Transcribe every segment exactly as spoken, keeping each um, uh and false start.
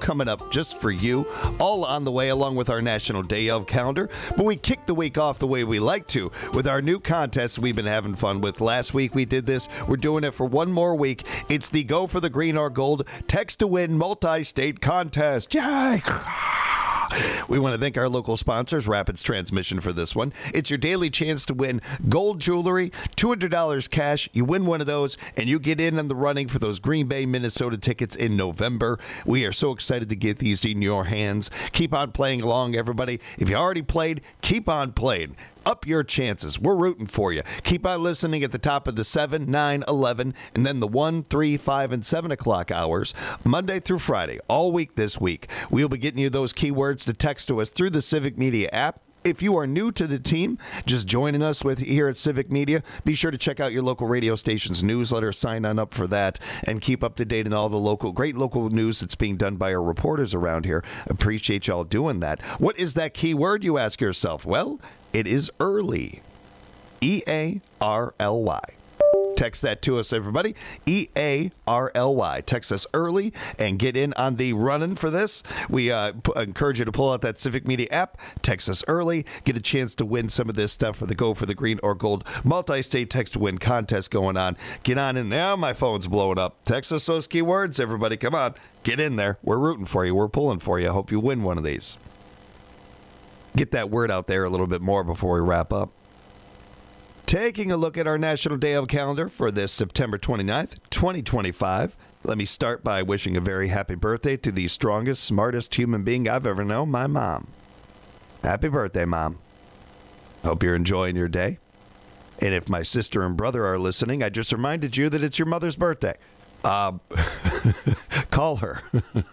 coming up just for you, all on the way along with our National Day of calendar. But we kick the week off the way we like to with our new contest we've been having fun with. Last week we did this. We're doing it for one more week. It's the Go for the Green or Gold Text to Win multi-state contest. Yay! We want to thank our local sponsors, Rapids Transmission, for this one. It's your daily chance to win gold jewelry, two hundred dollars cash. You win one of those, and you get in on the running for those Green Bay, Minnesota tickets in November. We are so excited to get these in your hands. Keep on playing along, everybody. If you already played, keep on playing. Up your chances. We're rooting for you. Keep on listening at the top of the seven, nine, eleven, and then the one, three, five, and seven o'clock hours, Monday through Friday, all week this week. We'll be getting you those keywords to text to us through the Civic Media app. If you are new to the team, just joining us with here at Civic Media, be sure to check out your local radio station's newsletter, sign on up for that, and keep up to date on all the local, great local news that's being done by our reporters around here. Appreciate y'all doing that. What is that key word, you ask yourself? Well, it is early. E A R L Y. Text that to us, everybody. E A R L Y. Text us early and get in on the running for this. We uh, p- encourage you to pull out that Civic Media app. Text us early. Get a chance to win some of this stuff for the Go for the Green or Gold multi-state text to win contest going on. Get on in there. My phone's blowing up. Text us those keywords, everybody. Come on. Get in there. We're rooting for you. We're pulling for you. I hope you win one of these. Get that word out there a little bit more before we wrap up. Taking a look at our National Day of calendar for this September twenty-ninth, twenty twenty-five. Let me start by wishing a very happy birthday to the strongest, smartest human being I've ever known, my mom. Happy birthday, Mom. Hope you're enjoying your day. And if my sister and brother are listening, I just reminded you that it's your mother's birthday. Uh, call her.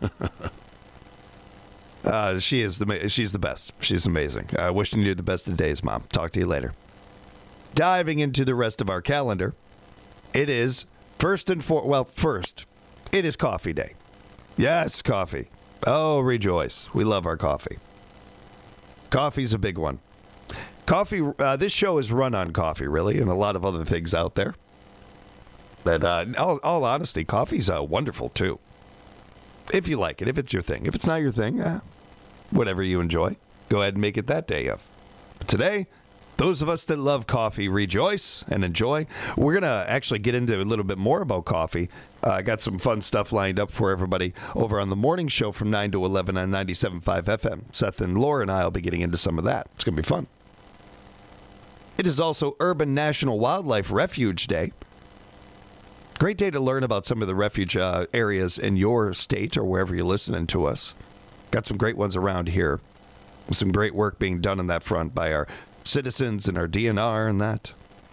uh, she is the she's the best. She's amazing. Uh, wishing you the best of days, Mom. Talk to you later. Diving into the rest of our calendar, it is first and for well, first, it is coffee day. Yes, coffee. Oh, rejoice. We love our coffee. Coffee's a big one. Coffee, uh, this show is run on coffee, really, and a lot of other things out there. But uh, in all, all honesty, coffee's uh, wonderful, too. If you like it, if it's your thing. If it's not your thing, uh, whatever you enjoy, go ahead and make it that day of. But today, those of us that love coffee rejoice and enjoy. We're going to actually get into a little bit more about coffee. Uh, I got some fun stuff lined up for everybody over on the morning show from nine to eleven on ninety-seven point five F M. Seth and Laura and I will be getting into some of that. It's going to be fun. It is also Urban National Wildlife Refuge Day. Great day to learn about some of the refuge uh, areas in your state or wherever you're listening to us. Got some great ones around here. Some great work being done on that front by our citizens and our D N R and that.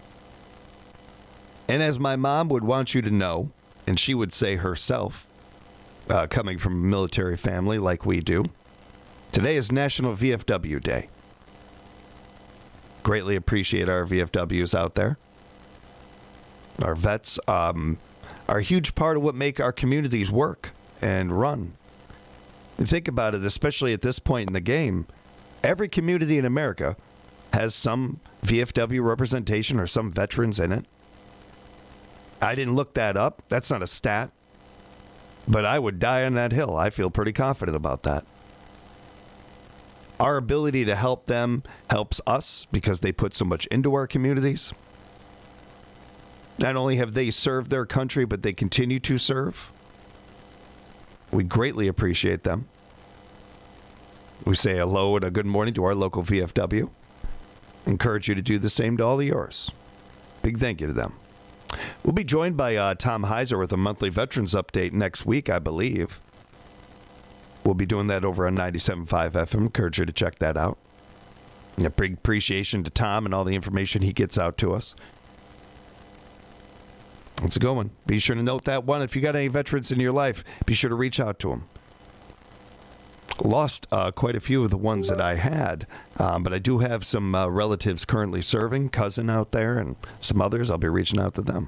And as my mom would want you to know, and she would say herself, uh, coming from a military family like we do, today is National V F W Day. Greatly appreciate our V F Ws out there. Our vets um, are a huge part of what make our communities work and run. And think about it, especially at this point in the game, every community in America has some V F W representation or some veterans in it. I didn't look that up. That's not a stat. But I would die on that hill. I feel pretty confident about that. Our ability to help them helps us because they put so much into our communities. Not only have they served their country, but they continue to serve. We greatly appreciate them. We say hello and a good morning to our local V F W. Encourage you to do the same to all of yours. Big thank you to them. We'll be joined by uh, Tom Heiser with a monthly Veterans Update next week, I believe. We'll be doing that over on ninety-seven point five F M. Encourage you to check that out. A big appreciation to Tom and all the information he gets out to us. It's a good one. Be sure to note that one. If you got any veterans in your life, be sure to reach out to them. Lost uh, quite a few of the ones that I had, um, but I do have some uh, relatives currently serving, cousin out there, and some others. I'll be reaching out to them.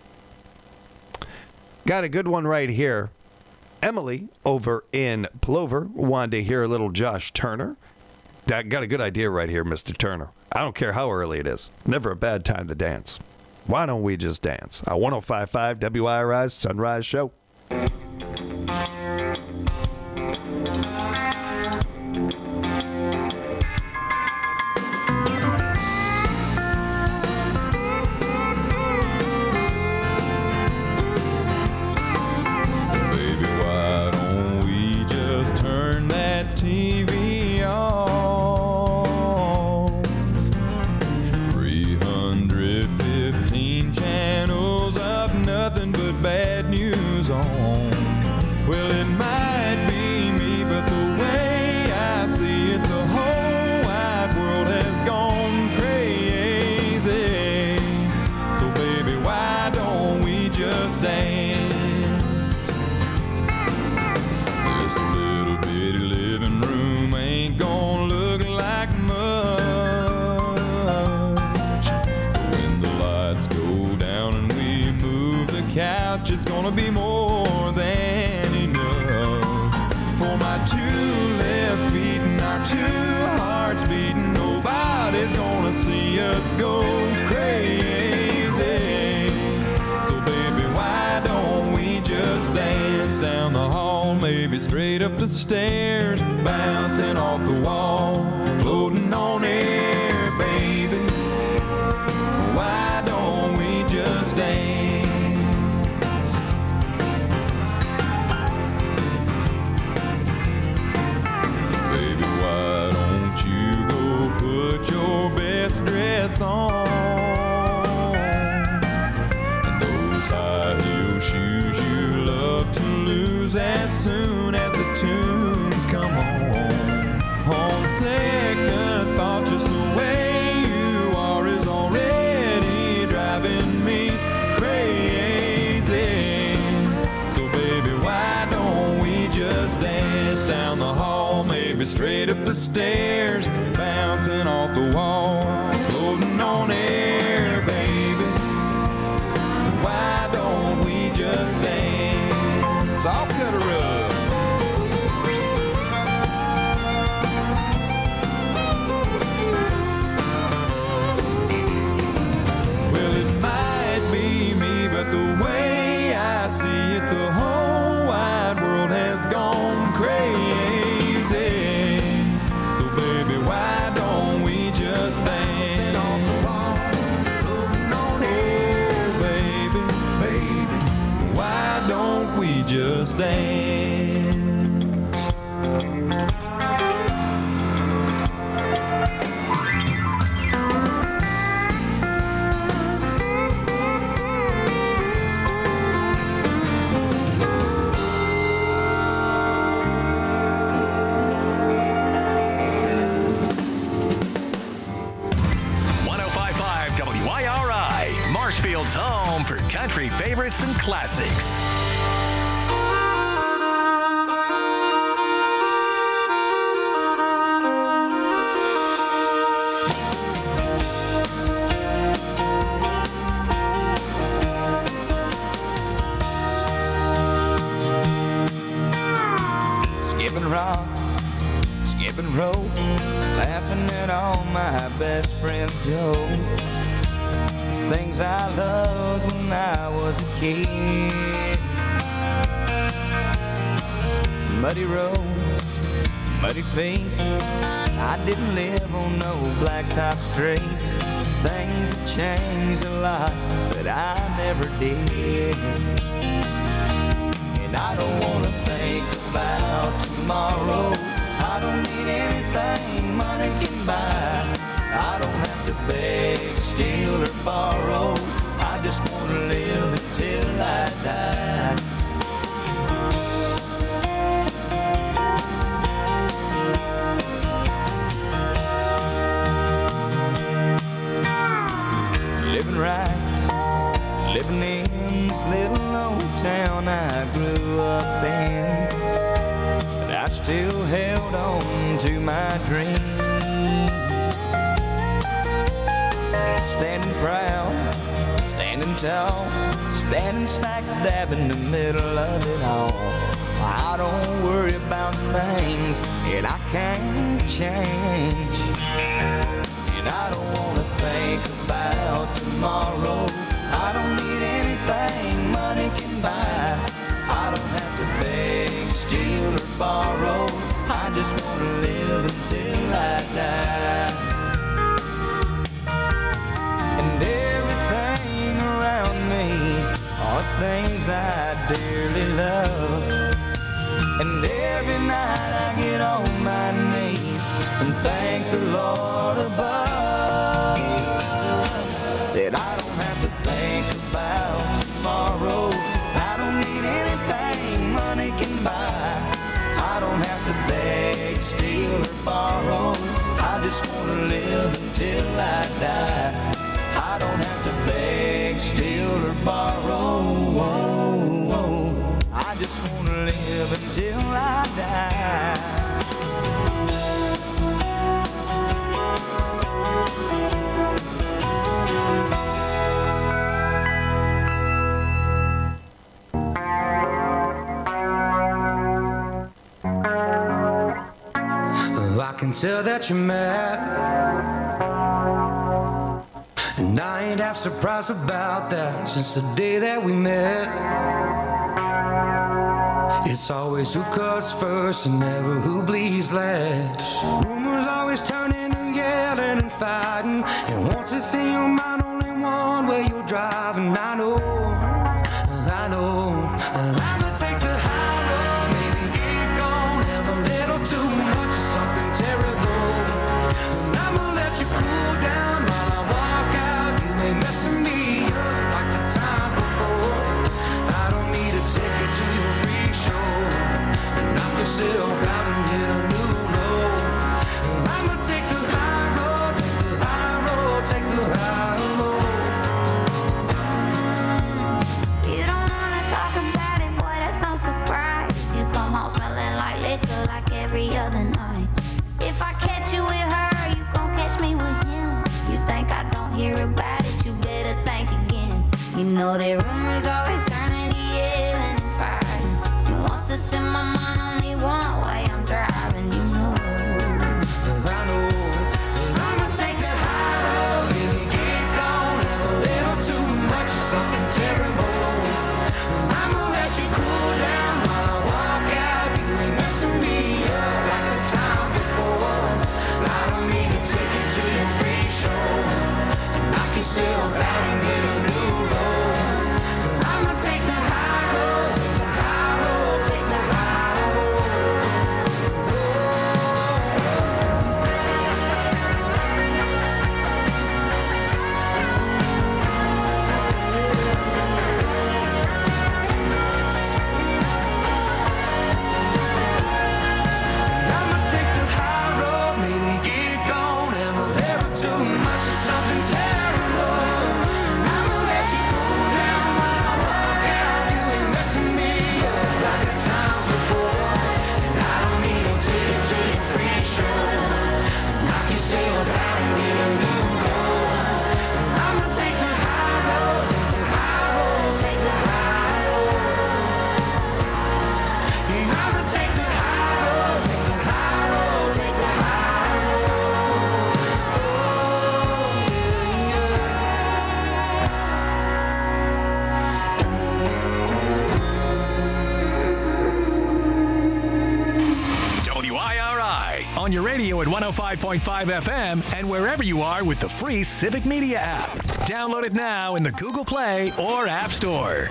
Got a good one right here. Emily over in Plover wanted to hear a little Josh Turner. That got a good idea right here, Mister Turner. I don't care how early it is. Never a bad time to dance. Why don't we just dance? A one oh five point five W I R I's Sunrise Show. much, it's gonna be more than enough. For my two left feet and our two hearts beating, nobody's gonna see us go crazy. So baby, why don't we just dance down the hall, maybe straight up the stairs, bouncing off the wall, floating on air, baby. Why don't we just dance? Baby, why don't you go put your best dress on, and those high heel shoes you love to lose as soon as the tunes come on. On second thought, just the way you are is already driving me crazy. So baby, why don't we just dance down the hall, maybe straight up the stairs, bouncing off the wall, floating on air, baby. Why don't we just dance? I'll cut her up. Well, it might be me, but the way I see it, the whole wide world has gone crazy. So baby, why don't we just dance? Oh baby, baby, why don't we just dance? Marshfield's home for country favorites and classics. Skipping rocks, skipping rope, laughing at all my best friends' jokes. Things I loved when I was a kid. Muddy roads, muddy feet. I didn't live on no blacktop street. Things have changed a lot, but I never did. And I don't wanna think about tomorrow. I don't need anything money can buy. I don't have to beg, steal, or borrow. I just wanna live until I die. Living right, living in this little old town I grew up in, but I still held on to my dreams. Standing proud, standing tall, standing smack dab in the middle of it all. I don't worry about things that I can't change, and I don't wanna think about tomorrow. I don't need anything money can buy. I don't have to beg, steal, or borrow. I just wanna live until I die. And everything around me are things I dearly love. And every night I get on my knees and thank the Lord above that I don't have to think about tomorrow. I don't need anything money can buy. I don't have to beg, steal, or borrow. I just wanna live until I die. I don't have to beg, steal, or borrow. I just wanna live until I die. can tell that you're mad. And I ain't half surprised about that since the day that we met. It's always who cuts first and never who bleeds last. Rumors always turn into yelling and fighting. And once it's in your mind, only one way you're driving. I know, I know, I'ma take the high road, maybe get gone, have a little too much of something terrible. And I'ma let you cool down while I walk out. You ain't messing me up like the times before. I don't need to take you to your freak show and knock yourself out and hit a new low. I'ma take the high road, take the high road, take the high road. You don't wanna talk about it, boy, that's no surprise. You come home smelling like liquor like every other night. If I catch you with her, you gon' catch me with him. You think I don't hear about it, you better think again. You know that rumors always turn into yelling and fighting. And once it's in my mind, only one way I'm driving, you know. I know that I'ma take the high road, baby, get gone, have a little too much of something terrible. I'ma let you cool down while I walk out. You ain't messing me up like the times before. I don't need to take you to your free show and knock yourself out and get a new low. I'ma take the high road, take the high road, take the high road. I'ma take the high road, maybe get gone, have a little too much of something terrible. I'ma let you cool down while I walk out. You ain't messing me up like the times before. And I don't need to take you to your free show and knock yourself out and get a new low. I'ma take the high road, take the high road, take the high road. Yeah, I'ma take the high road, take the high road, take the high road. Oh, W I R I on your radio at one oh five point five F M and wherever you are with the free Civic Media app. Download it now in the Google Play or App Store.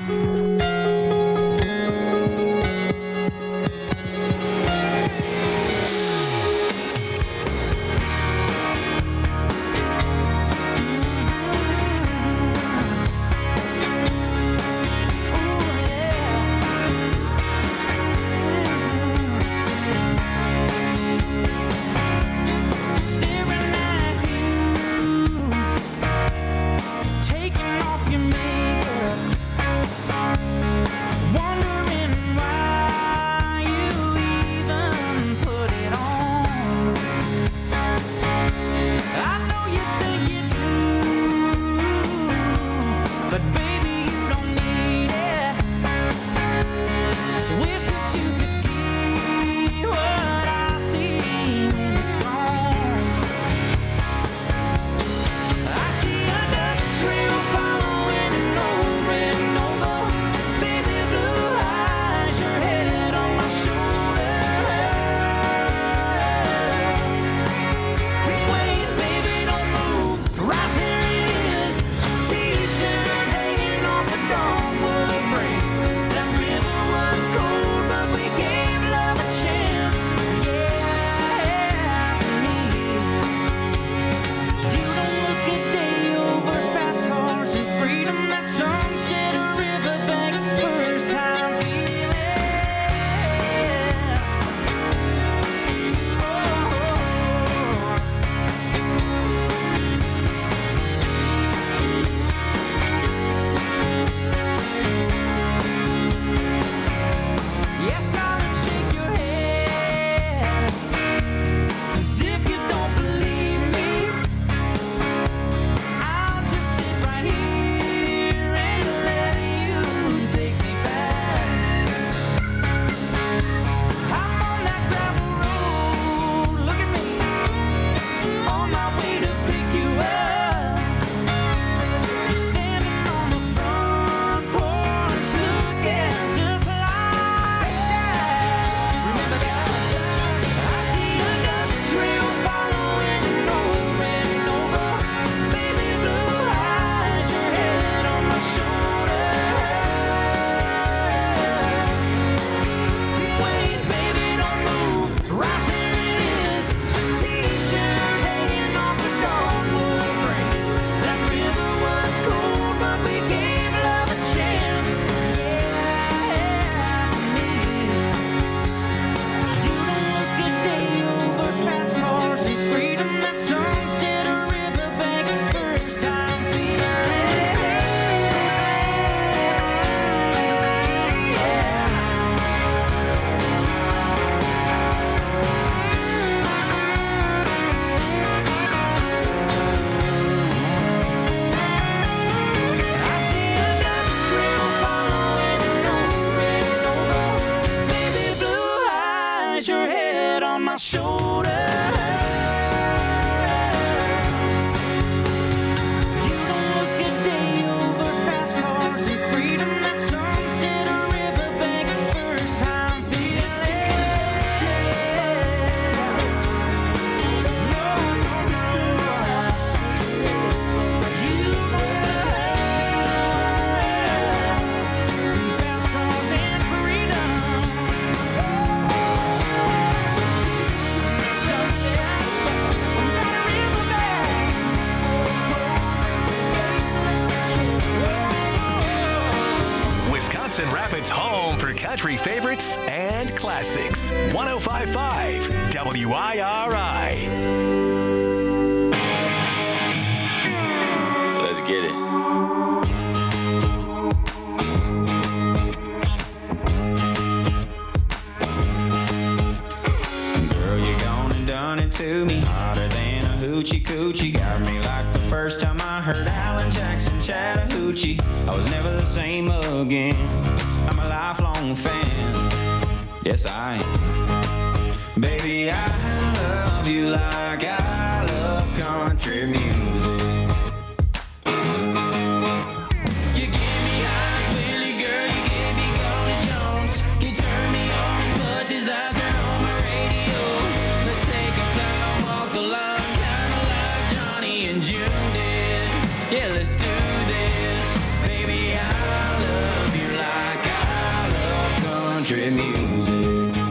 Staring at you, taking off your makeup. rest your head on my shoulder. Wisconsin Rapids' home for country favorites and classics. one oh five point five W I R I. Let's get it. Girl, you gone and done it to me. Hotter than a hoochie coochie. Got me like the first time I heard Alan Jackson Chattahoochee. I was never the same again. I'm a lifelong fan. Yes, I am. Baby, I love you like I love country music. You give me eyes, Willie, girl, you give me Golden Jones. You turn me on as much as I turn on my radio. Let's take our time, walk the line, kinda like Johnny and June did. Yeah, let's do this. Baby, I love you like I love country music.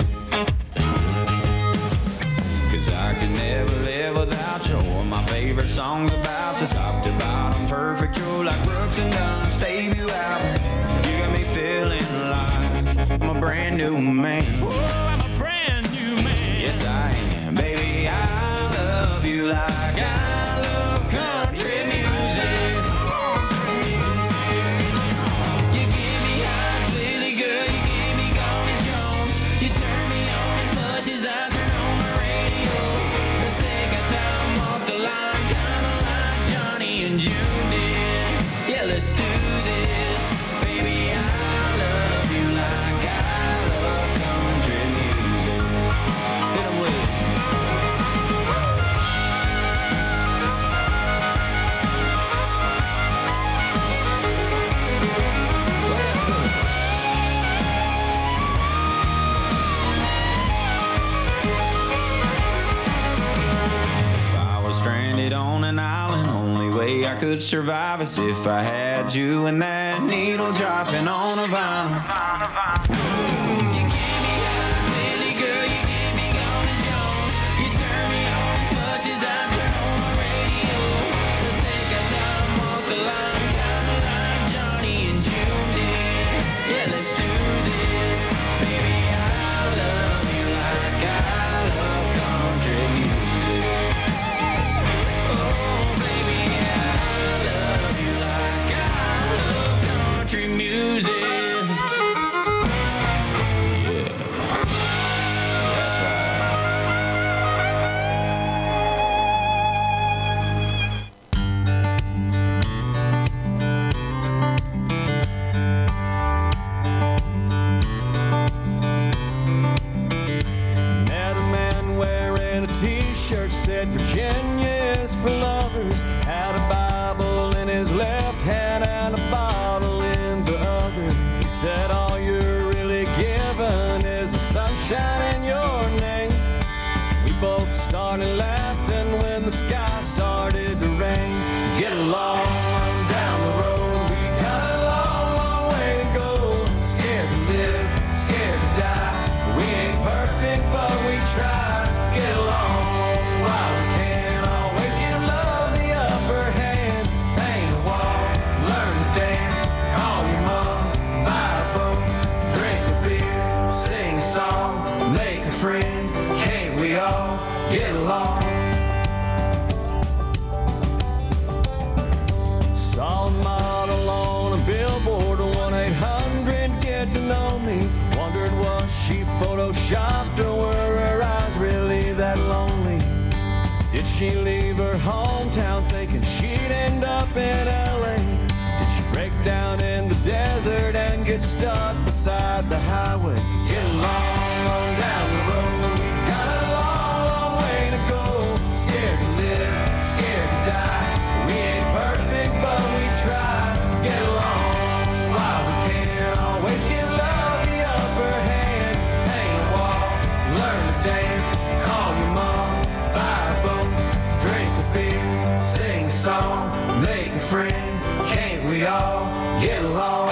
Cause I could never live without you. All my favorite songs about the top to bottom, perfect. You're like Brooks and Dunn's debut album. You got me feeling like I'm a brand new man. Whoa, I'm a brand new man. Yes, I am. Baby, I love you like I love country music. You give me eyes, Willie, girl, you give me Golden Jones. You turn me on as much as I turn on my radio. Let's take our time off the line, kinda like Johnny and June did. Yeah, let's do this. Baby, I love you like I love country music. Hit 'em with it. If I was stranded on an island, only way I could survive is if I had you and that needle dropping on a vinyl. You give me eyes, Willie, girl, you give me Golden Jones. You turn me on as much as I turn on my radio. Let's take our time off the line, kinda like Johnny and June did. Yeah, let's do this. Baby, I love you like I love country music. Oh, baby, I love you like I love country music. Yeah, that's right. Met a man wearing a t-shirt said Virginia is for lovers. Had a Bible in his left hand and a bottle in the other. He said all you're really given is the sunshine in your name. We both started laughing when the sky started to rain. Get along down the road, we got a long, long way to go. Scared to live, scared to die. We ain't perfect, but we try. Get along while we can. Always give love the upper hand. Paint a wall, learn to dance. Call your mom, buy a book, drink a beer, sing a song, make a friend. Can't we all get along? Saw a model on a billboard, one eight hundred get to know me. Wondered was she photoshopped or were her eyes really that lonely? Did she leave her hometown thinking she'd end up in L A? Did she break down in the desert and get stuck beside the highway? Get along down the road. learn to dance, call your mom, buy a boat, drink a beer, sing a song, make a friend. Can't we all get along?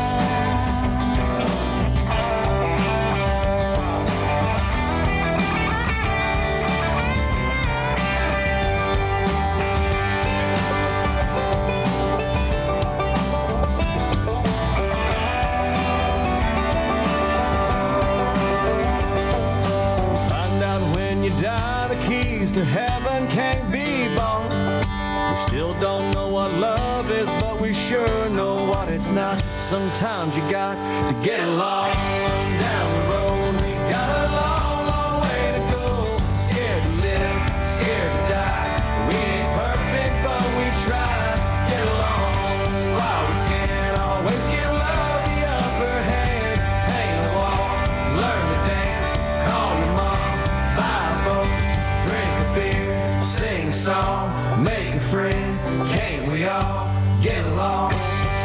Die, the keys to heaven can't be bought. We still don't know what love is, but we sure know what it's not. Sometimes you got to get along down the road. We got a long, long way to go. Scared to live, scared to die. We ain't perfect, but we try. Get along while we can. Always give love the upper hand. Paint a wall, learn to dance, call your mom, drink a beer, sing a song, make a friend. Can't we all get along?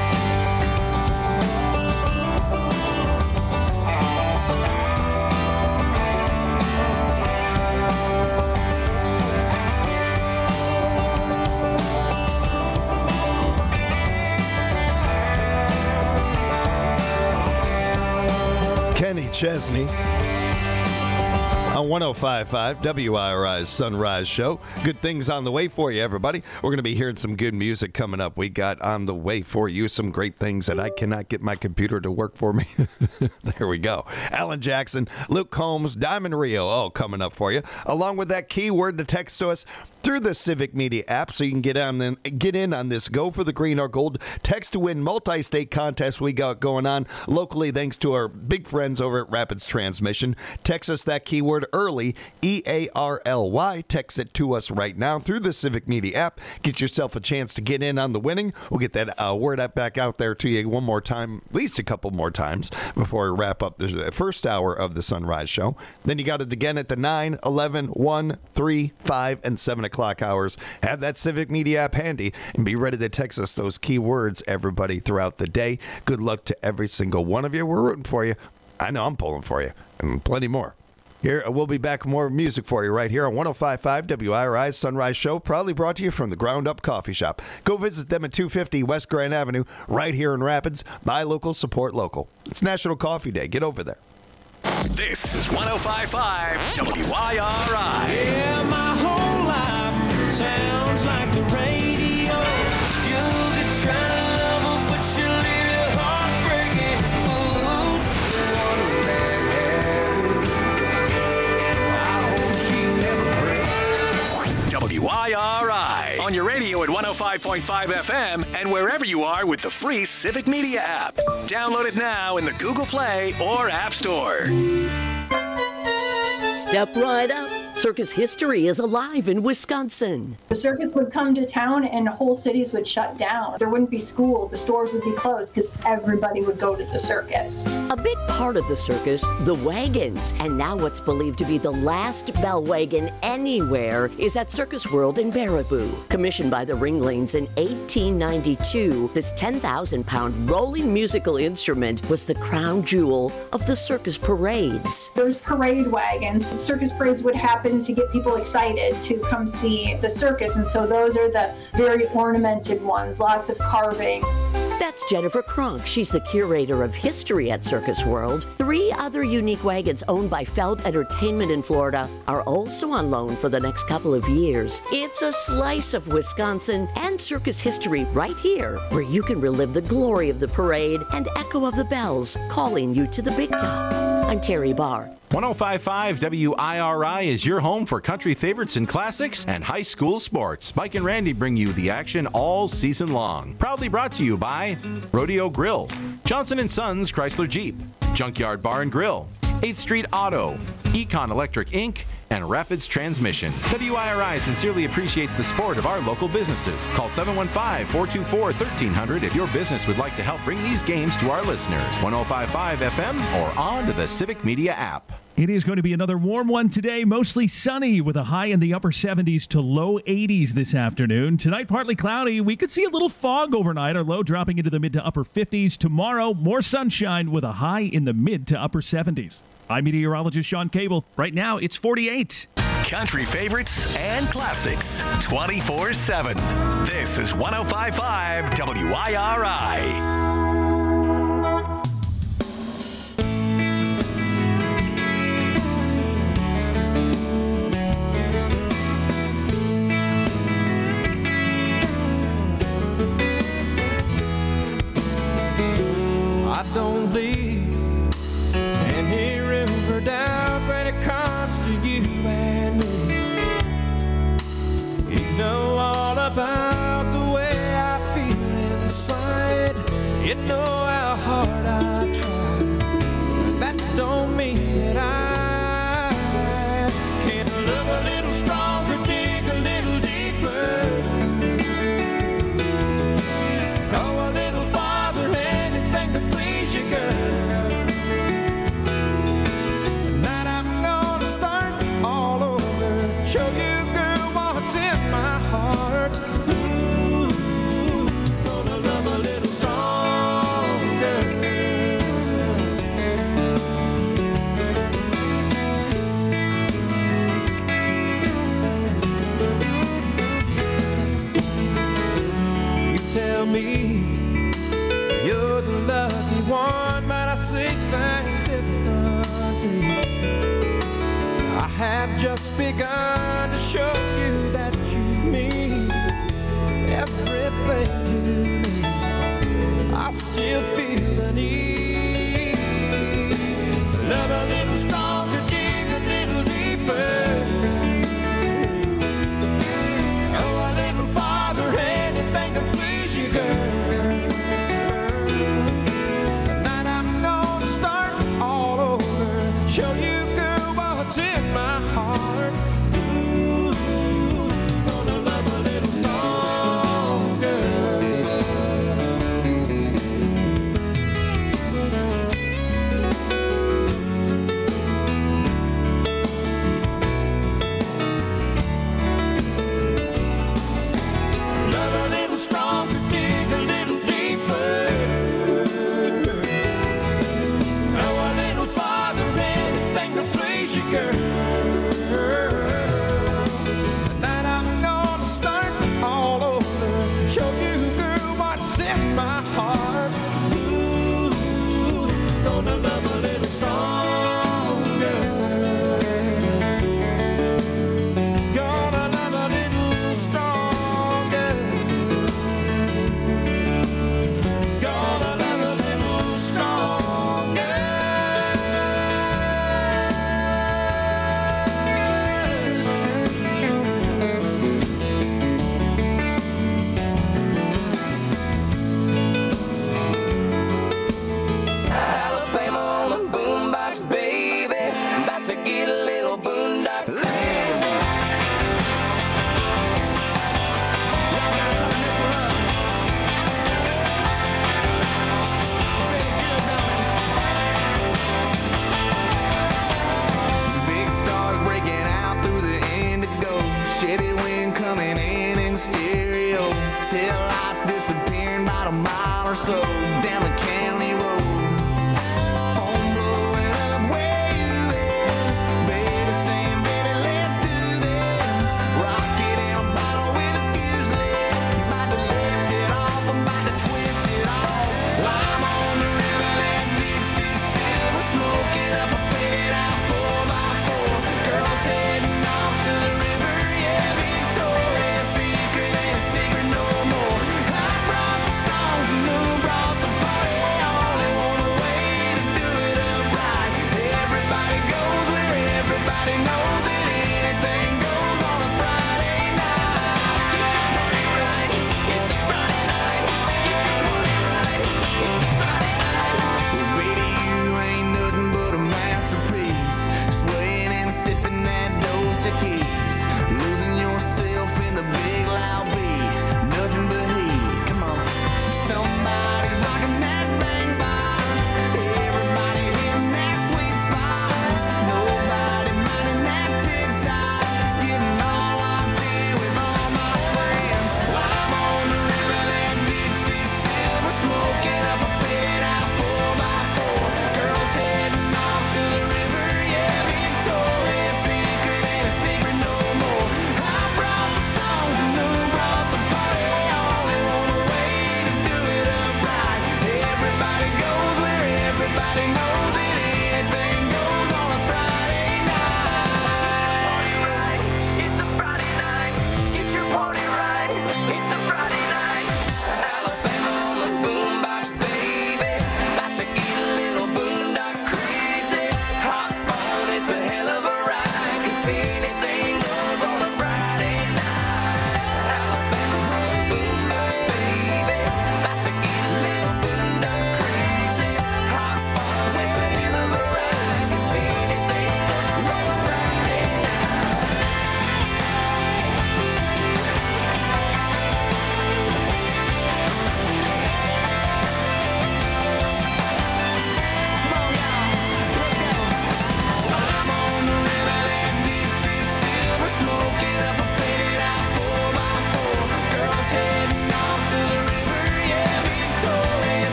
Kenny Chesney on one oh five point five W I R I's Sunrise Show. Good things on the way for you, everybody. We're going to be hearing some good music coming up. We got on the way for you some great things that I cannot get my computer to work for me. There we go. Alan Jackson, Luke Combs, Diamond Rio, all coming up for you. Along with that keyword to text to us through the Civic Media app, so you can get on then get in on this Go for the Green or Gold text to win multi-state contest we got going on locally thanks to our big friends over at Rapids Transmission. Text us that keyword early, E A R L Y. Text it to us right now through the Civic Media app. Get yourself a chance to get in on the winning. We'll get that uh, word up back out there to you one more time, at least a couple more times before we wrap up the first hour of the Sunrise Show. Then you got it again at the nine, eleven, one, three, five, and seven o'clock hours. Have that Civic Media app handy and be ready to text us those keywords, everybody, throughout the day. Good luck to every single one of you. We're rooting for you. I know I'm pulling for you, and plenty more. Here, we'll be back with more music for you right here on one oh five point five W I R I's Sunrise Show, proudly brought to you from the Ground Up Coffee Shop. Go visit them at two fifty West Grand Avenue, right here in Rapids. Buy local, support local. It's National Coffee Day. Get over there. This is one oh five point five W I R I. Yeah, my whole life sounds like the radio. You could try to love her, but you leave your heart breaking. I hope she never breaks. W I R I. On your radio at one oh five point five F M and wherever you are with the free Civic Media app. Download it now in the Google Play or App Store. Step right up. Circus history is alive in Wisconsin. The circus would come to town and whole cities would shut down. There wouldn't be school, the stores would be closed because everybody would go to the circus. A big part of the circus, the wagons. And now what's believed to be the last bell wagon anywhere is at Circus World in Baraboo. Commissioned by the Ringlings in eighteen ninety-two, this ten thousand pound rolling musical instrument was the crown jewel of the circus parades. There's parade wagons. The circus parades would happen to get people excited to come see the circus, and so those are the very ornamented ones, lots of carving. That's Jennifer Kronk. She's the curator of history at Circus World. Three other unique wagons owned by Felt Entertainment in Florida are also on loan for the next couple of years. It's a slice of Wisconsin and circus history right here, where you can relive the glory of the parade and echo of the bells calling you to the big top. I'm Terry Barr. one oh five point five W I R I is your home for country favorites and classics and high school sports. Mike and Randy bring you the action all season long. Proudly brought to you by Rodeo Grill, Johnson and Sons Chrysler Jeep, Junkyard Bar and Grill, eighth Street Auto, Econ Electric Incorporated, and Rapids Transmission. W I R I sincerely appreciates the support of our local businesses. Call seven one five, four two four, one three zero zero if your business would like to help bring these games to our listeners. one oh five point five F M or on to the Civic Media app. It is going to be another warm one today, mostly sunny with a high in the upper seventies to low eighties this afternoon. Tonight, partly cloudy. We could see a little fog overnight, our low dropping into the mid to upper fifties. Tomorrow, more sunshine with a high in the mid to upper seventies. I'm meteorologist Sean Cable. Right now, it's forty-eight. Country favorites and classics twenty-four seven. This is one oh five point five W I R I. I don't leave any river down when it comes to you and me. You know all about the way I feel inside. You know how hard I try, but that don't mean that I can't love a little stronger, dig a little deeper, go a little farther, anything to please you, girl. Tonight I'm gonna start all over, show you, girl, what's in my heart. Ooh, gonna love a little stronger. You tell me you're the lucky one, but I see things differently. I have just begun to show you that you mean everything to me. I still feel the need. Love a little stronger, dig a little deeper, go a little farther, anything to please you, girl. Tonight I'm gonna start all over, show you, girl, what's in my heart. Ooh, gonna love a little stronger. Love a little stronger, dig a little deeper, go a little farther, anything to please you, girl.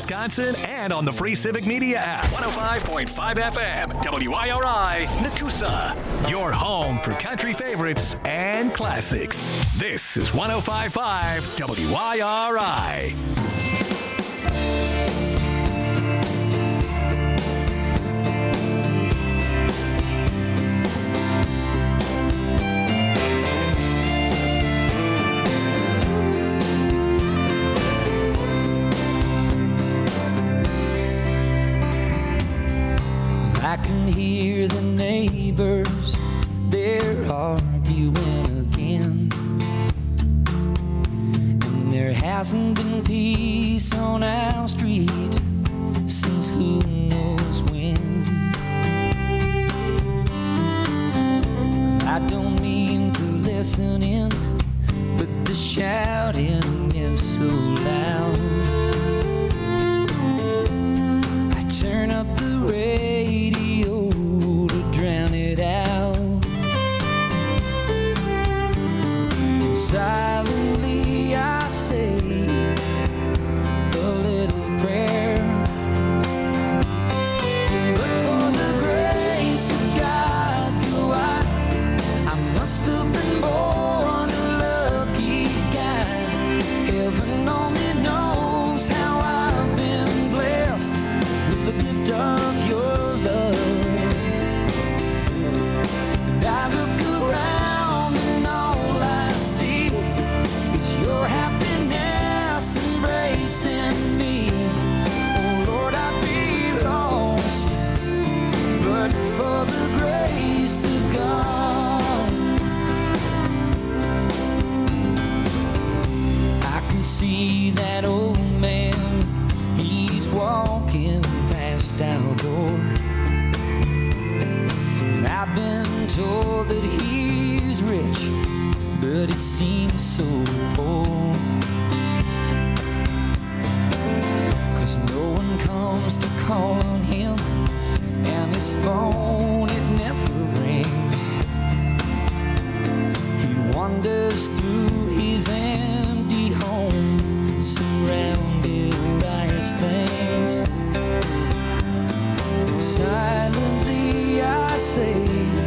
Wisconsin, and on the free Civic Media app. one oh five point five F M, W I R I, Nakusa. Your home for country favorites and classics. This is one oh five point five W I R I. I can hear the neighbors, they're arguing again. And there hasn't been peace on our street since who knows when. I don't mean to listen in, but the shouting is so loud. I turn up the radio to drown it out. Silently I say a little prayer, but for the grace of God, you I, I must have been born a lucky guy. Heaven only knows how I've been blessed with the gift of your love. And I look around and all I see is your happiness embracing me. Oh Lord, I'd be lost, but for the grace of God. I can see that old man, he's walking past our door. And I've been told that he's rich, but he seems so poor. 'Cause no one comes to call on him, and his phone, it never rings. He wanders through his empty home, surrounded by his things. And silently I say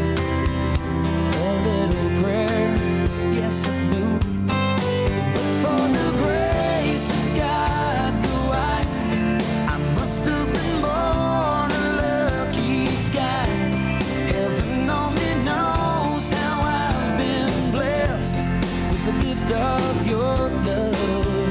a little prayer, yes I do. But for the grace of God, do I, I must have been born a lucky guy. Heaven only knows how I've been blessed with the gift of your love.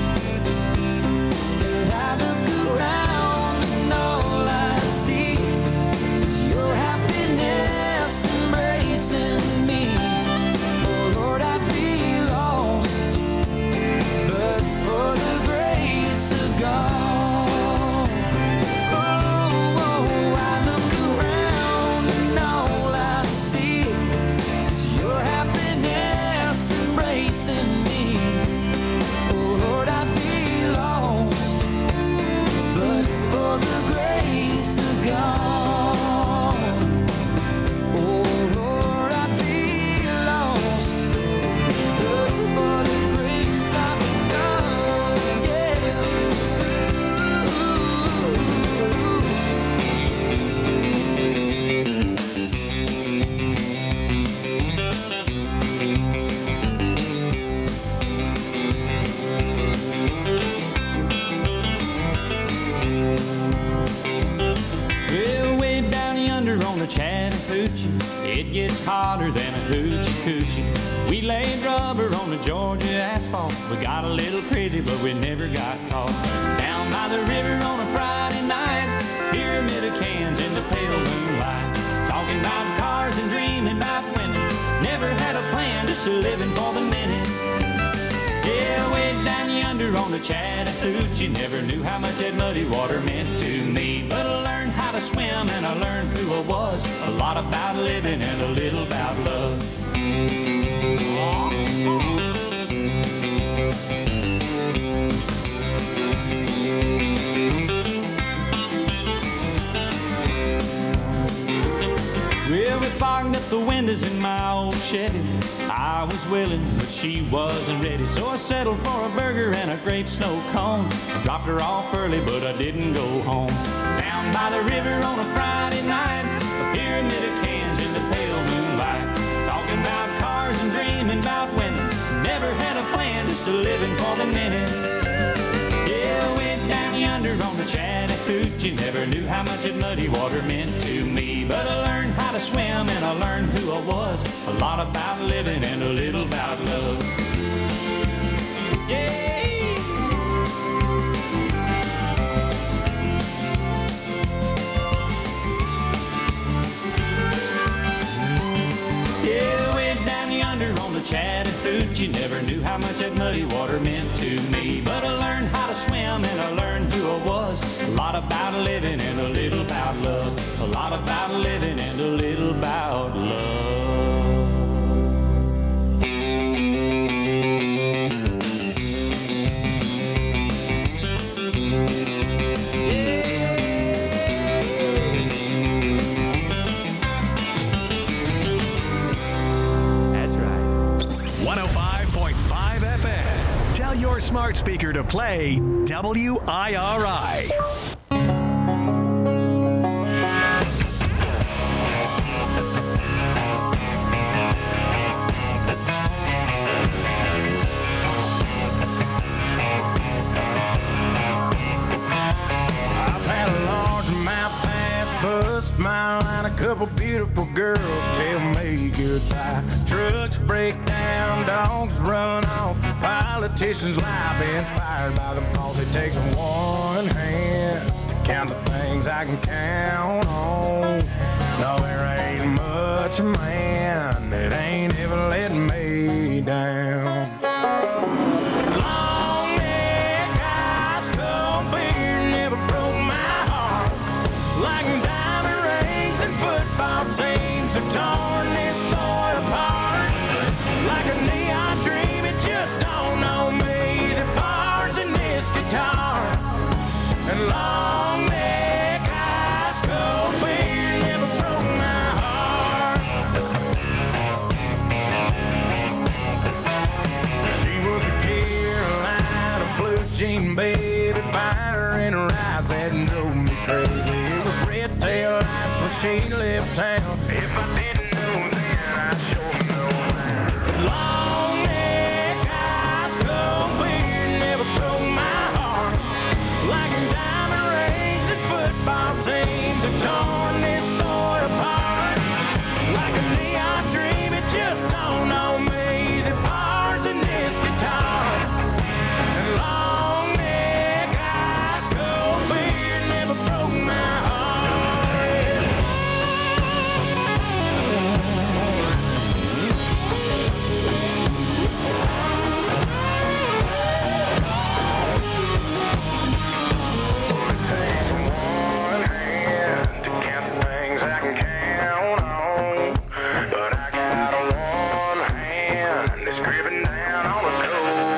And I look around and all I see is your happiness embracing me. Oh Lord, I'd be lost, but for the grace of God. Oh, oh, I look around and all I see is your happiness embracing me. Oh Lord, I'd be lost, but for the grace of God. Oh Lord, I'd be lost, but for the grace of God, yeah. Well, way down yonder on the Chattahoochee, it gets hotter than a hoochie coochie. We laid rubber on the Georgia asphalt. We got a little crazy, but we never got caught. Down by the river on a Friday night, pyramid of cans in the pale moonlight. Talking about cars and dreaming about women. Never had a plan, just living for the minute. Yeah, way down yonder on the Chattahoochee, never knew how much that muddy water meant to me. But I learned how to swim and I learned who I was. A lot about living and a little about love. Well, we fogged up the windows in my old Chevy. I was willing, but she wasn't ready, so I settled for a burger and a grape snow cone. I dropped her off early, but I didn't go home. Down by the river on a Friday night, a pyramid of cans in the pale moonlight, talking about cars and dreaming about women. Never had a plan, just a living for the minute. Yeah, went down yonder on the Chattahoochee. Never knew how much that muddy water meant to me, but I learned how to swim and I learned who I was. A lot about living and a little about love. Yeah. Yeah, went down yonder on the Chattahoochee. Never knew how much that muddy water meant to me, but I learned how to swim and I learned who I was. A lot about living and a little about love. A lot about living and a little about love. one oh five point five F M. Tell your smart speaker to play W I R I. I've had a largemouth pass, bust my line, a couple beautiful girls tell me goodbye. Trucks break down, dogs run off, politicians lie, been fired by the boss. It takes one hand to count the things I can count on. No, there ain't much man that ain't ever let me down. Long neck, ice cold beer never broke my heart. Like diamond rings and football teams have torn this boy apart. Like a neon dream, it just dawned on me. The bars in this guitar and long neck, ice cold beer never broke my heart. She was a Carolina blue jean baby, biter in her eyes that drove me crazy. It was red tail lights when she left town. If I didn't know then, I sure know now. But long neck, ice cold beer never broke my heart. Like diamond rings and football teams have torn this boy apart. Like a neon dream, it just dawned on me. The bars in this guitar and long neck, ice cold beer never broke my heart. It takes one hand to count the things I can count on, but I got one hand that's gripping down on a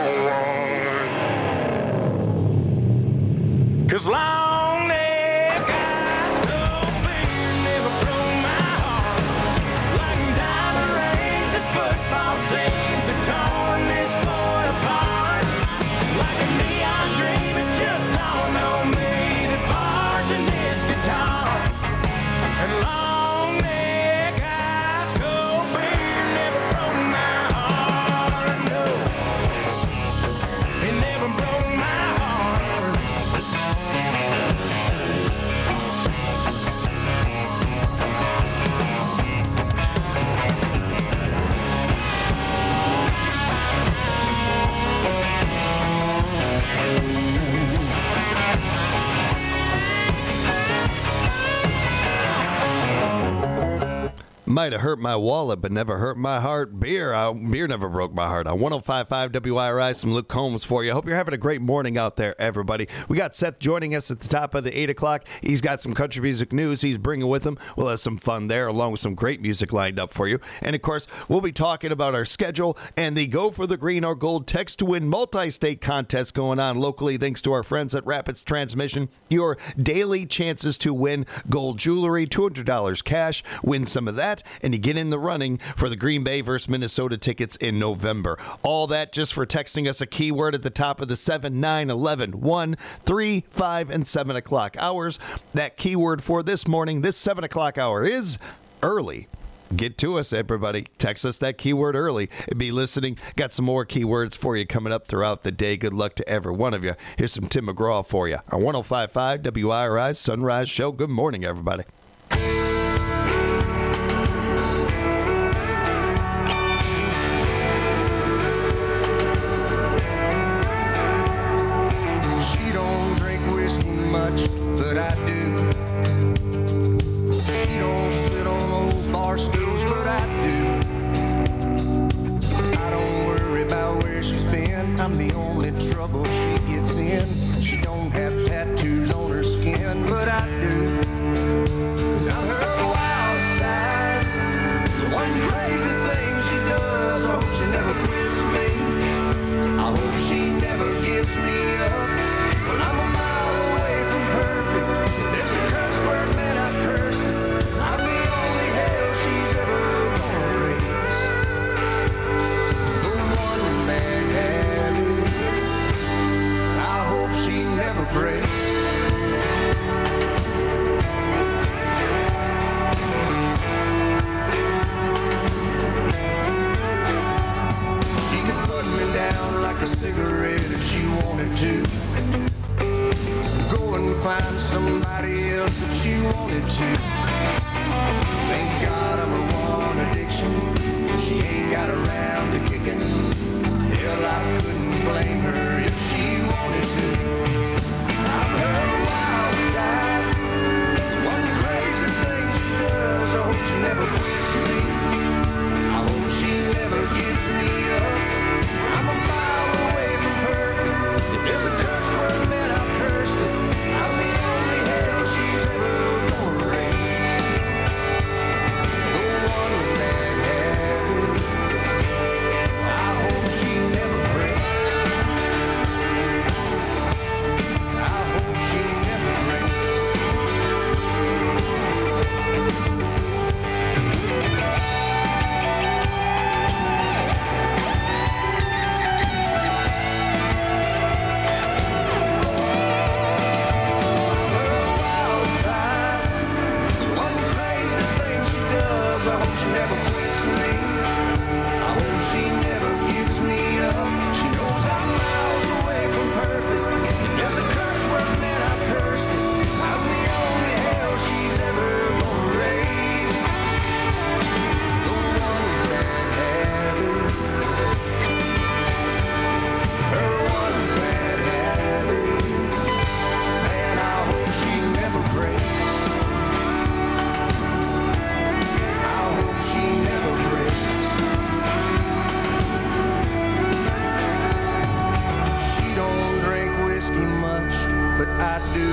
cold one. 'Cause long neck, ice cold beer never broke my heart. Like diamond rings and football teams have torn this boy apart. Like a neon dream, it just dawned on me. The bars in this guitar and long neck, ice cold beer never broke my heart. No, it never broke my heart. Might have hurt my wallet, but never hurt my heart. Beer, uh, beer never broke my heart. On one oh five point five W I R I, some Luke Combs for you. Hope you're having a great morning out there, everybody. We got Seth joining us at the top of the eight o'clock. He's got some country music news he's bringing with him. We'll have some fun there, along with some great music lined up for you. And, of course, we'll be talking about our schedule and the Go for the Green or Gold Text to Win multi-state contest going on locally, thanks to our friends at Rapids Transmission. Your daily chances to win gold jewelry, two hundred dollars cash. Win some of that. that, and you get in the running for the Green Bay versus Minnesota tickets in November. All that just for texting us a keyword at the top of the seven, nine, eleven, one, three, five, and seven o'clock hours. That keyword for this morning, this seven o'clock hour, is early. Get to us, everybody. Text us that keyword early and be listening. Got some more keywords for you coming up throughout the day. Good luck to every one of you. Here's some Tim McGraw for you on one oh five point five W I R I's Sunrise Show. Good morning, everybody. She don't drink whiskey much, but I do. She don't sit on old bar stools, but I do. I don't worry about where she's been. I'm the only trouble she gets in. She don't have tattoos on her skin, but I do. 'Cause I'm her wild side. The one crazy thing she does, I hope she never quits me. I hope she never gives me up. Well, I'm a mile away from perfect. If there's a curse word, man, I've cursed it. I'm the only hell she's ever gonna raise. The one man habit, I hope she never breaks. She could put me down like a cigarette if she wanted to. Go and find somebody else if she wanted to. Thank God I'm her one addiction. She ain't got around to kicking. Hell, I couldn't blame her if she wanted to. I'm her wild side. One crazy thing she does, I hope she never quits me. I hope she never gives me up. I'm a mile away from perfect. If there's a curse word, man, I've cursed it. I'm the only hell she's ever gonna raise. The one man habit, I hope she never breaks. I hope she never breaks. One crazy thing she does, I hope she never quits me. I hope she never gives me up. She knows I'm miles away from perfect. If there's a curse word, man, I've cursed it. I'm the only hell she's ever gonna raise. The one man habit, her one bad habit. Man, I hope she never breaks. I hope she never breaks. She don't drink whiskey much, but I do.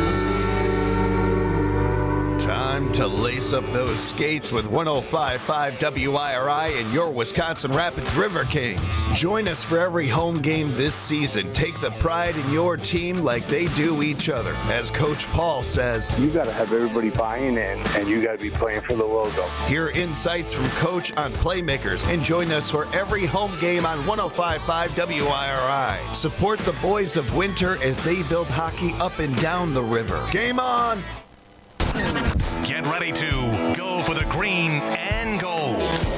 Time to lace up those skates with one oh five point five W I R I and your Wisconsin Rapids River Kings. Join us for every home game this season. Take the pride in your team like they do each other. As Coach Paul says, You got to have everybody buying in, and you got to be playing for the logo. hear insights from Coach on playmakers and join us for every home game on one oh five point five W I R I. Support the boys of Winter as they build hockey up and down the river. Game on! Get ready to go for the green and gold.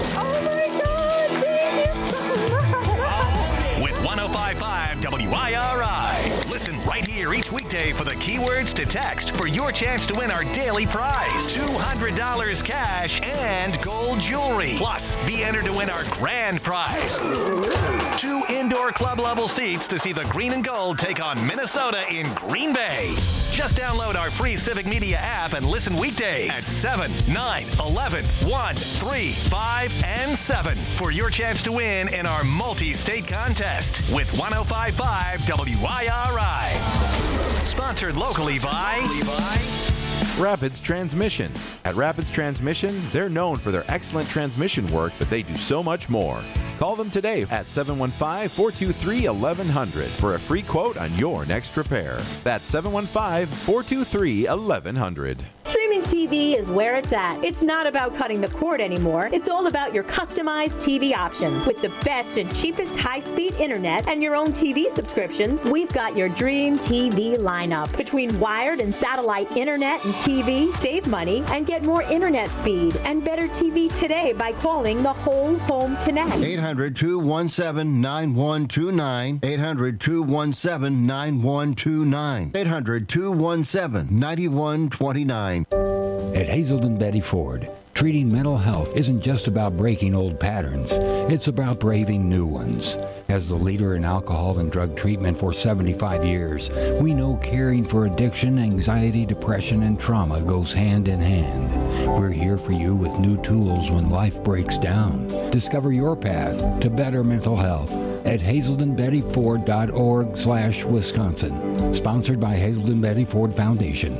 With one oh five point five W I R I. Listen right here each weekday for the keywords to text for your chance to win our daily prize. two hundred dollars cash and gold jewelry. Plus, be entered to win our grand prize. Two indoor club level seats to see the green and gold take on Minnesota in Green Bay. Just download our free Civic Media app and listen weekdays at seven, nine, eleven, one, three, five, and seven for your chance to win in our multi-state contest with one oh five point five W I R I. Sponsored locally by Rapids Transmission. At Rapids Transmission, they're known for their excellent transmission work, but they do so much more. Call them today at seven one five, four two three, eleven hundred for a free quote on your next repair. That's seven one five, four two three, eleven hundred. Streaming Dream T V is where it's at. It's not about cutting the cord anymore. It's all about your customized T V options. With the best and cheapest high-speed internet and your own T V subscriptions, we've got your Dream T V lineup. Between wired and satellite internet and T V, save money and get more internet speed and better T V today by calling the Whole Home Connect. eight hundred, two one seven, nine one two nine. eight hundred, two one seven, nine one two nine. eight hundred, two one seven, nine one two nine. At Hazelden Betty Ford, treating mental health isn't just about breaking old patterns. It's about braving new ones. As the leader in alcohol and drug treatment for seventy-five years, we know caring for addiction, anxiety, depression, and trauma goes hand in hand. We're here for you with new tools when life breaks down. Discover your path to better mental health at hazelden betty ford dot org slash Wisconsin. Sponsored by Hazelden Betty Ford Foundation.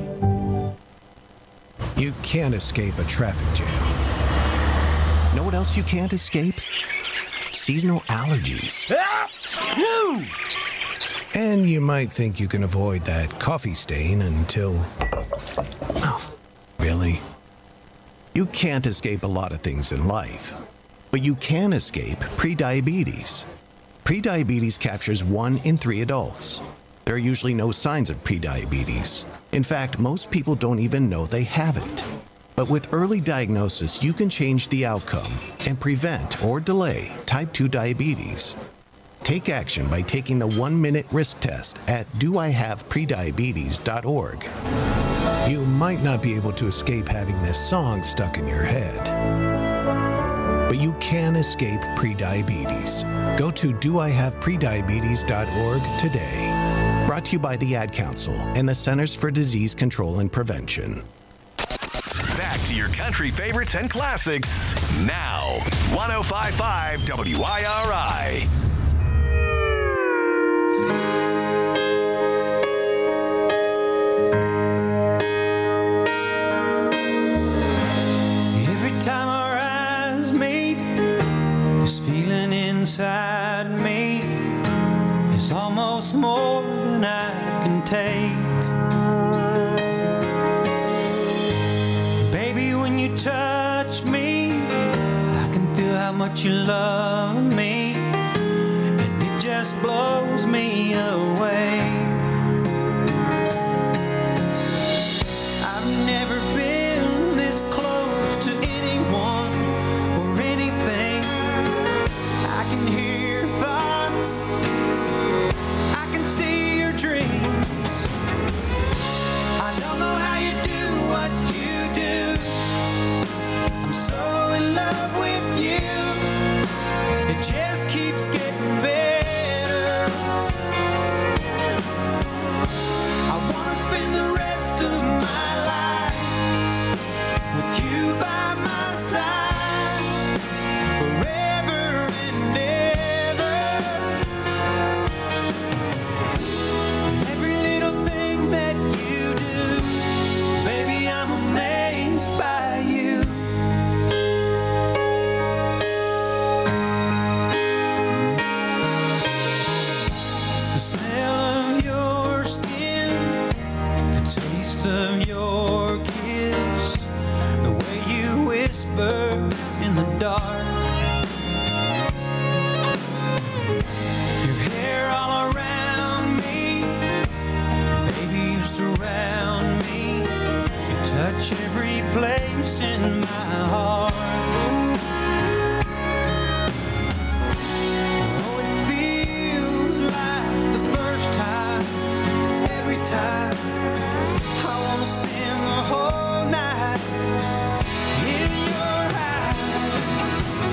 You can't escape a traffic jam. Know what else you can't escape? Seasonal allergies. And you might think you can avoid that coffee stain until... Oh, really? You can't escape a lot of things in life, but you can escape prediabetes. Prediabetes captures one in three adults. There are usually no signs of prediabetes. In fact, most people don't even know they have it. But with early diagnosis, you can change the outcome and prevent or delay type two diabetes. Take action by taking the one-minute risk test at do I have prediabetes dot org. You might not be able to escape having this song stuck in your head, but you can escape prediabetes. Go to do I have prediabetes dot org today. Brought to you by the Ad Council and the Centers for Disease Control and Prevention. Back to your country favorites and classics now. one oh five point five W I R I. Every time our eyes meet, this feeling inside me is almost more than I can take. Baby, when you touch me, I can feel how much you love me, and it just blows me away. I've never been this close to anyone or anything. I can hear your thoughts, I can see your dreams. I don't know how you do what you do. I'm so in love with you. It just keeps getting better. I wanna spend the rest of my life with you by my side forever and ever. Every little thing that you do, baby, I'm amazed by you. The smell of your skin, the taste of your kiss, the way you whisper in the dark, your hair all around me, baby, you surround me, you touch every place in my heart. Oh, it feels like the first time, every time. I wanna spend the whole night in your eyes.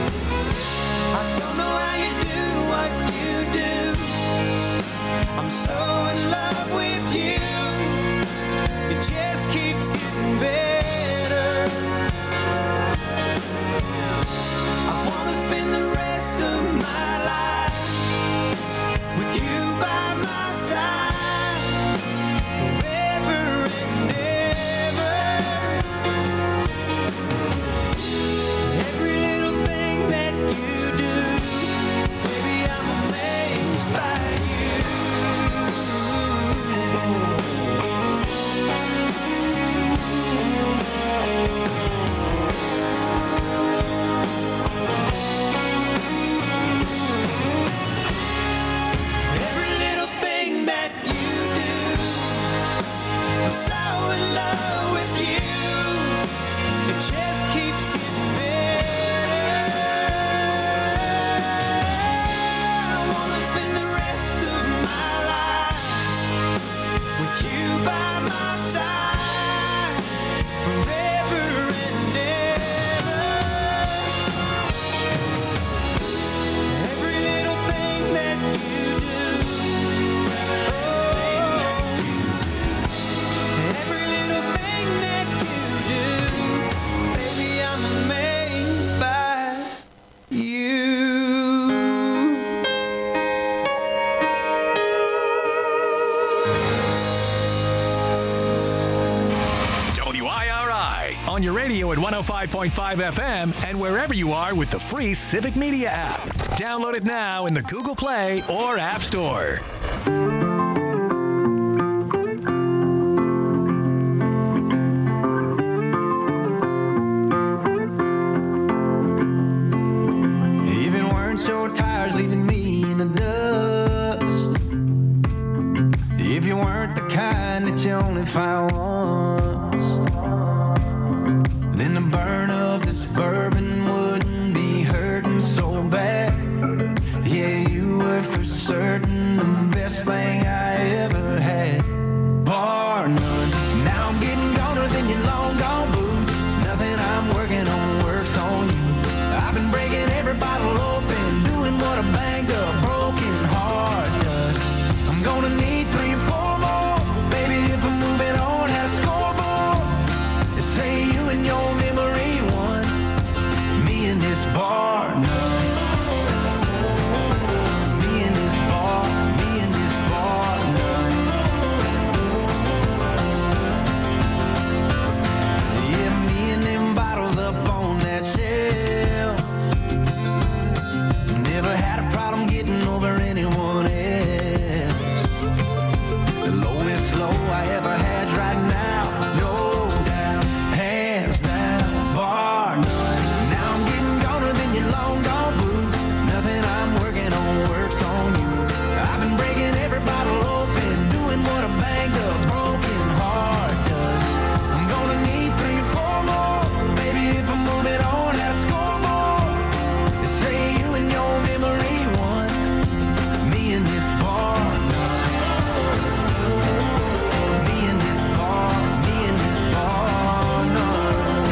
five point five F M and wherever you are with the free Civic Media app. Download it now in the Google Play or App Store. Even weren't your tires leaving me in the dust. If you weren't the kind that you only find once, then the burn of this bourbon wouldn't be hurting so bad. Yeah, you were for certain the best thing I ever had. Bar none. Now I'm getting goner than your long gone boots. Nothing I'm working on works on you. I've been breaking every bottle open, doing what a banged up broken heart does. I'm gonna need three or four more, baby, if I'm moving on at a scoreboard. Say you and your memory won, me in this bar none. Me in this bar, me in this bar none. Yeah, me and them bottles up on that shelf. Never had a problem getting over anyone else. The lowest low I ever had's right now, no doubt, hands down, bar none. Now I'm getting goner than your long gone boots. Nothing I'm working on works on you. I've been breaking every bottle open, doing what a banged up broken heart does. I'm gonna need three or four more, baby, if I'm moving on at a scoreboard. They say you and your memory won, me in this bar none. Me in this bar, me in this bar none.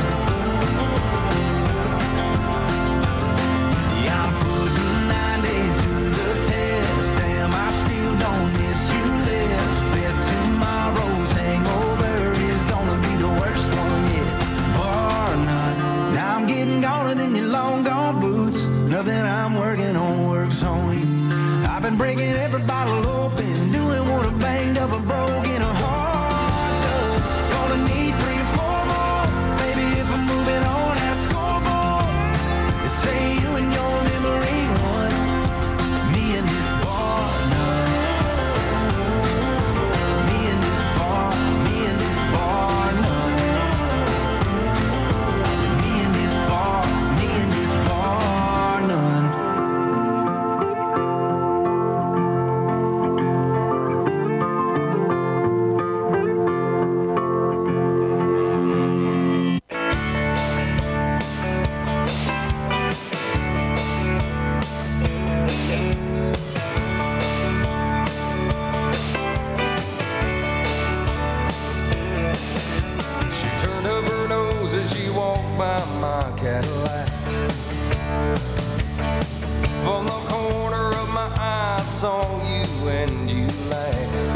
Yeah, I'm putting ninety to the test. Damn, I still don't miss you less. Bet tomorrow's hangover is gonna be the worst one yet. Bar none. Now I'm getting goner than your long gone boots. Nothing I'm working on works on you. I've been breaking every bottle open, doing what a banged up a broken heart does. Gonna need three or four more, baby, if I'm moving on at a scoreboard. They say you and your memory won, me in this bar none. Me in this bar, me in this bar none. Me in this bar, me in this bar none. She turned up her nose as she walked by my Cadillac. From the corner of my eye, saw you and you laughed.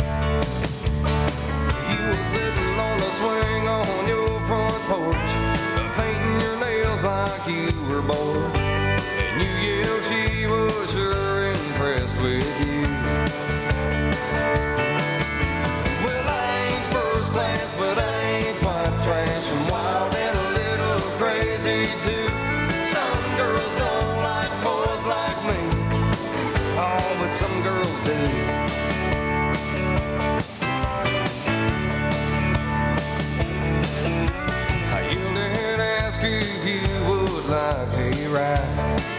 You were sitting on the swing on your front porch, painting your nails like you were bored. And you yelled she was sure impressed with you. Well, I ain't first class, but I ain't quite trash. I'm wild and a little crazy too. Some girls don't like boys like me. Oh, but some girls do. I yelled and asked if you would like a ride.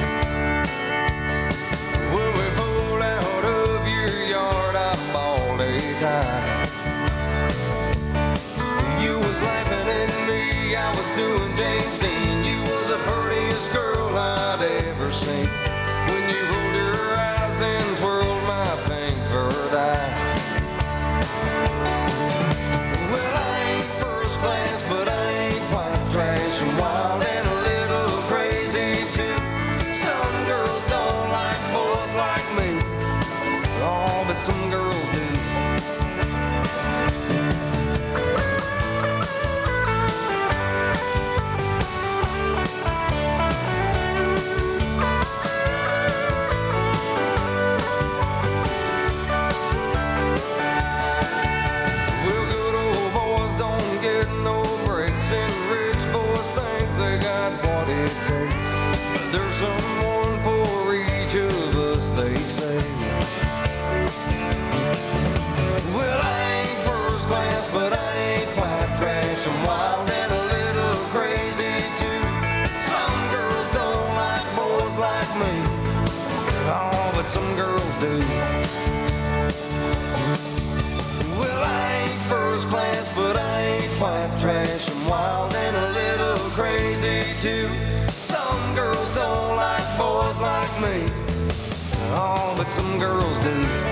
Well, we pulled out of your yard, I bawled a tie. You was laughing at me, I was doing James Dean. You was a pearl there's someone for each of us, they say. Well, I ain't first class, but I ain't quite trash. I'm wild and a little crazy too. Some girls don't like boys like me. Oh, but some girls do. Well, I ain't first class, but I ain't quite trash. I'm wild and a little crazy too. Some girls don't like boys like me. Oh, but some girls do.